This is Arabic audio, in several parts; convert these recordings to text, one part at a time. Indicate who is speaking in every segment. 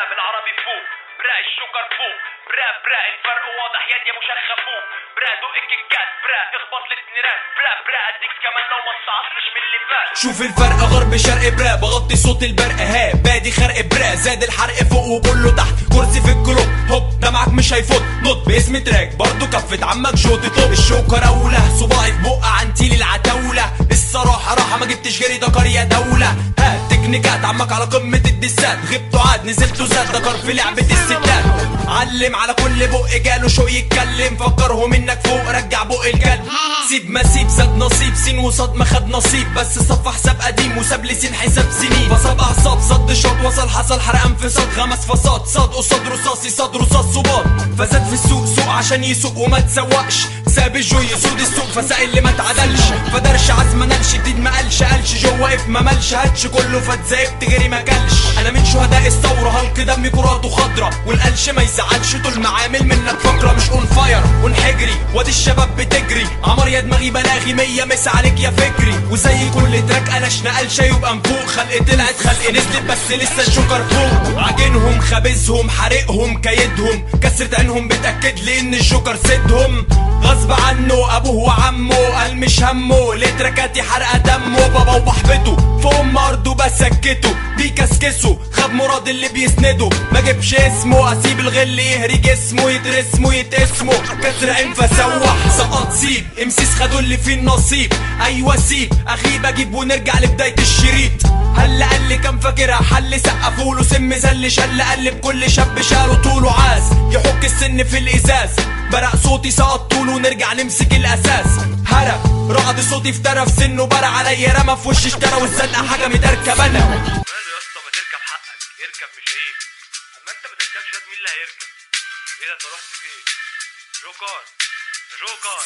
Speaker 1: برا بالعربي فوق برا الشوكر فوق برا برا الفرق واضح يد يا مشخة فوق برا دوق الكيكات برا اخبط الاتنينات برا برا اديك كمان لو ما تصعصش من اللي فات.
Speaker 2: شوف الفرق غرب شرق برا بغطي صوت البرق ها بادي خرق برا زاد الحرق فوق وكله تحت كرسي في الكلوب هوب دمعك مش هيفوت نط باسم تراك برضو كفة عمك جوتي طب الشوكر اولى صباعي في بق عنتيلي العتاولة الصراحة راحة ما جبتش غيري دكر يا دولة ها تكنيكات عمك على قمة الدسات غبتوا عاد نزلتوا زاد دكر في لعبة الستات علم على كل بق جاله شو يتكلم فكرهم انك فوق رجع بق الكلب سيب ما سيب زاد نصيب سين وصاد ما خد نصيب بس صف حساب قديم وساب لي سين حساب سنين فصاب اعصاب صد شوط وصل حصل حرق انفصاد غمس فصاد صاد قصاد رصاصي صاد رصاص صباط فزاد في السوق سوق عشان يسوق وما تسوقش ساب الجو يسود السوق فساق اللي ما اتعدلش فدرش عزم نلش جديد ما قالش جو واقف ما مالش هاتش كله فتزايبت غيري ما كلش انا من شهداء الثوره هلق دمي كراته خضرا والقلش ما يزعلش طول ما عامل منك فقره مش اون فاير ونحجري وادي الشباب بتجري عمر يا دماغي بلاغي 100 مس عليك يا فكري وزي كل تراك قلش نقلش يبقى مفوق خلق طلعت خلق نزلت بس لسه الجوكر فوق عاجنهم خابزهم حارقهم كيدهم كسرة عينهم بتاكد لي ان الجوكر سدهم غصب عنه ابوه وعمه قال مش همه ليه تراكاتي حرقه دمه بابا وبحبته فوق ارضه بسكته بيكسكسه خد مراد اللي بيسنده ما جيبش اسمه اسيب الغل يهري جسمه يترسمه يتقسمه كسر عين فسوح سقط سيب امسيس خدوا اللي فيه النصيب ايوه سيب اغيب اجيب ونرجع لبدايه الشريط هل قال لي كان فاكرها حل سقفوله سم زل شل قلب كل شاب شاله طوله عاز يحك السن في الازاز برق صوتي سقط طوله ونرجع نمسك الاساس هرب رعد صوتي افترى في سنه برق عليا رمى في وشي اشترى والزنقه حاجه متركب انا
Speaker 1: ماله يا اسطى ما تركب حقك اركب مش عيب اما انت ما تركبش مين اللي هيركب ايه ده انت رحت فين جوكر جوكر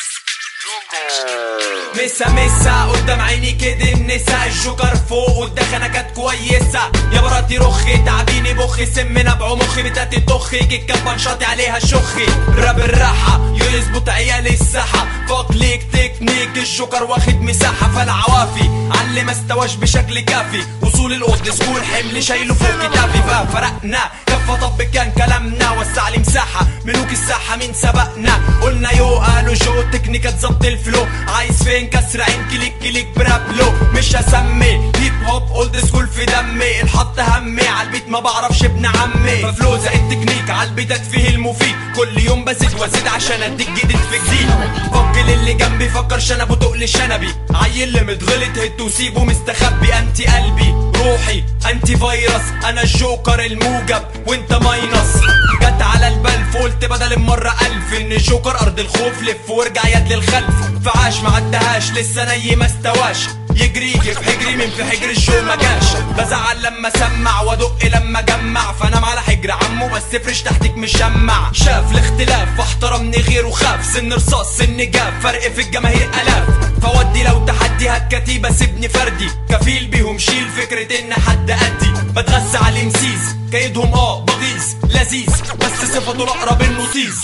Speaker 2: مسا مسا قدام عيني كده النسا الجوكر فوق والدخنه كانت كويسه يا براتي رخي تعبيني بخي سم نبعه مخي بتاتي تخي كيكه بنشاطي عليها شخي راب الراحه يظبط عيال الساحه فاق ليك تكنيك الجوكر واخد مساحه فالعوافي علي ما استواش بشكل كافي وصول الاولد سكول حمل شايله فوق كتافي ففرقنا كفه طب كان كلامنا وسع لي مساحه ملوك الساحه مين سبقنا قلنا يو قالوا جو تكنيكات ظبط الفلو عايز فين كسر عين كليك كليك برابلو مش هسمي هيب هوب اولد سكول في دمي الحط همي عالبيت ما بعرفش ابن عمي ففلو زي التكنيك عالبيتات فيه المفيد كل يوم بزيد وازيد عشان اديك جديد في جديد فكر اللي جنبي فكر شنبه تقل شنبي عيل اللي متغلط هت وسيبه مستخبي انتي قلبي روحي انتي فيروس انا الجوكر الموجب وانت ماينص جت على البال فقلت بدل المره 1000 ان الجوكر ارض الخوف لف وارجع يد للخلف فعاش ما عدهاش لسه ني ما استواش يجري في حجري من في حجر الشو ما جاش بزعل لما سمع وادق لما جمع فانام على حجر عمه بس فرش تحتك مشمع شاف الاختلاف فاحترمني غيره خاف سن رصاص سن جاب فرق في الجماهير الاف فودي لو تحدي هالكتيبه سيبني فردي كفيل بيهم شيل فكره ان حد قدي بتغسى على الامسيس كيدهم بغيظ لذيذ بس صفته الاقرب النطيز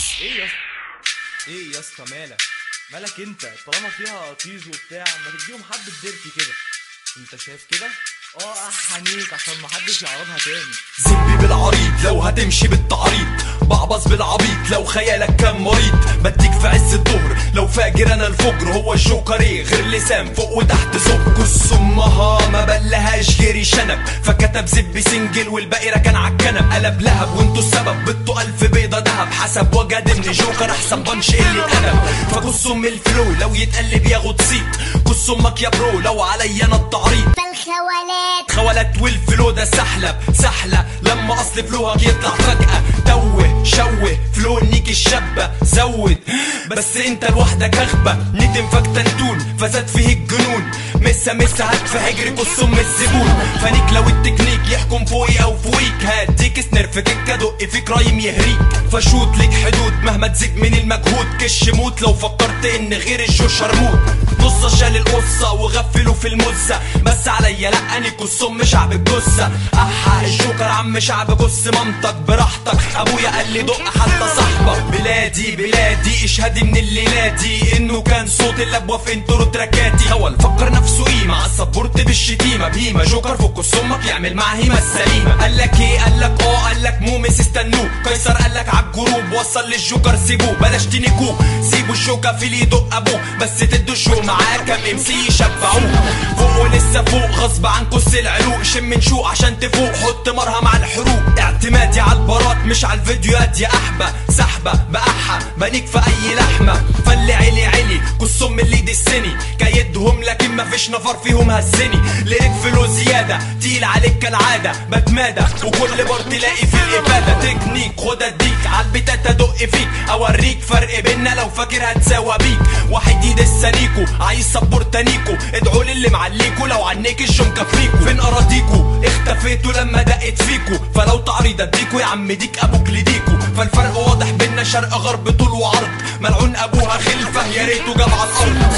Speaker 3: ايه يا اسطى مالك انت طالما فيها طيز وبتاع ما تديهم حبه ديرتي كده انت شايف كده احنيك عشان محدش يعرضها تاني
Speaker 2: زبي بالعريض لو هتمشي بالتعريض بعبص بالعبيط لو خيالك كان مريض بديك في عز الظهر لو فاجر انا الفجر هو الجوكر ايه غير لسان فوق وتحت زب كس امها ما بلهاش غيري شنب فكتب زبي سنجل والباقي ركن عالكنب قلب لهب وانتوا السبب بتوا 1000 بيضه دهب حسب وجد ان جوكر احسن بنش قله ادب فكس ام الفلو لو يتقلب ياخد صيت كس امك يا برو لو عليا انا التعريض خوالات والفلو ده سحلة لما اصل فلوهك يطلع فجأة توه شوه فلو نيك الشابة زود بس انت لوحدك اغبى ندم فاكتنتون فزاد فيه الجنون مسا هات في حجري كس ام الزبون فانيك لو التكنيك يحكم فوقي او فوقيك هديك سنير في كيكه دق فيك رايم يهريك فشوت لك حدود مهما تزيد من المجهود كش موت لو فكرت ان غير الجو شرموت نص شال القصة وغفلوا في المزة، بس عليا لا نيكو الصم شعب الجثة. احا الجوكر عم شعب بص مامتك براحتك، ابويا قال لي دق حتى صاحبك. بلادي بلادي اشهدي من الليلة دي انه كان صوت اللبوة في انترو تراكاتي. هو فكر نفسه قيمة عالسبورت بالشتيمة بهيمة، جوكر فك صمك يعمل معاه هيمة السليمة. قالك ايه قالك قالك مومس استنوه، قيصر قالك عالجروب وصل للجوكر سيبوه بلاش تنكوه، سيبوا الجوكر في اللي يدق ابوه، بس تدوا الشو معاه كام امسي يشبعوه. فوقوا لسه فوق غصب عنكوا العلوق، شم نشوق عشان تفوق حط مرهم على الحروق. اعتمادي على البارات مش على الفيديوهات يا احبه، سحبه بقحه بنيك في اي لحمه. فاللي علي كالصم اللي يدسني كيدهم، لكن مفيش نفر فيهم هزني. ليك فلوس زياده تقيل عليك كالعاده، بتمادى وكل بار تلاقي في الاباده. تكنيك خد اديك عالبتات ادق فيك، اوريك فرق بينا لو فاكر هتساوى بيك. واحد يدسنيكو عايز سبورتانيكو، ادعوا للي معليكو لو عنيك الشو مكفيكو. فين اراضيكو اختفيتوا لما دقت فيكو، فلو تعريض اديكو يا عم ديك ابوك لديكو. فالفرق واضح بينا شرق غرب طول وعرض، ملعون ابوها خلفه يا ريته جاب على الارض.